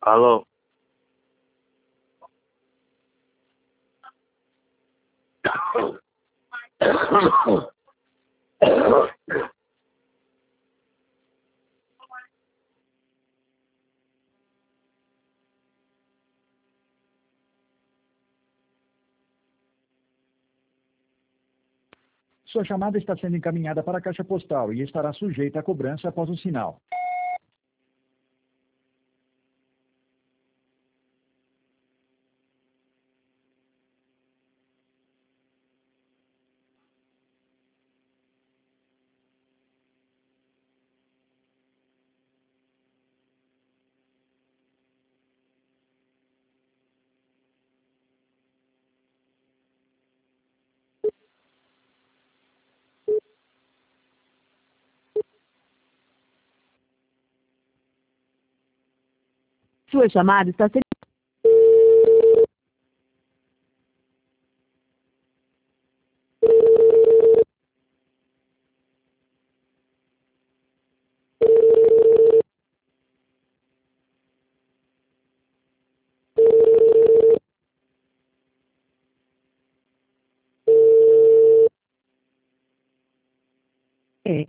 Alô? Sua chamada está sendo encaminhada para a caixa postal e estará sujeita a cobrança após o sinal. Sua chamada está sendo... É.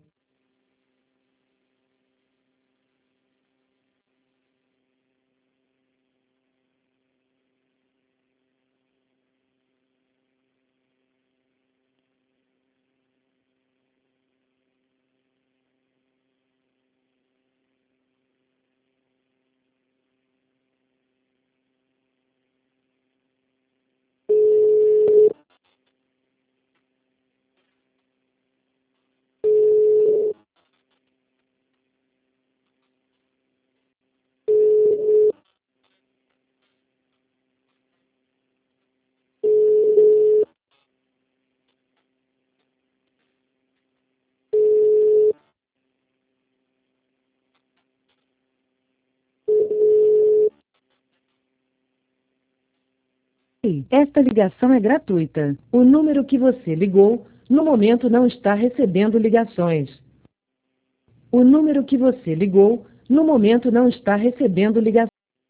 Esta ligação é gratuita. O número que você ligou, no momento não está recebendo ligações. O número que você ligou, no momento não está recebendo ligações.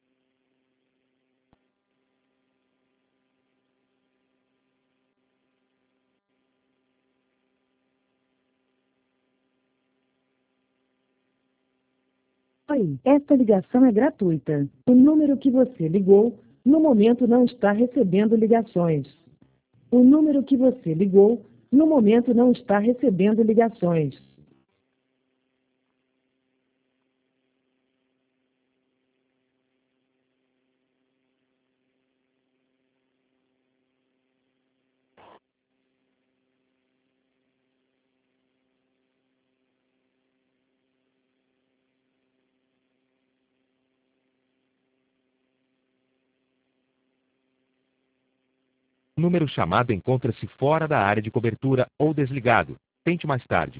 Oi, esta ligação é gratuita. O número que você ligou, no momento não está recebendo ligações. O número que você ligou, no momento não está recebendo ligações. O número chamado encontra-se fora da área de cobertura ou desligado. Tente mais tarde.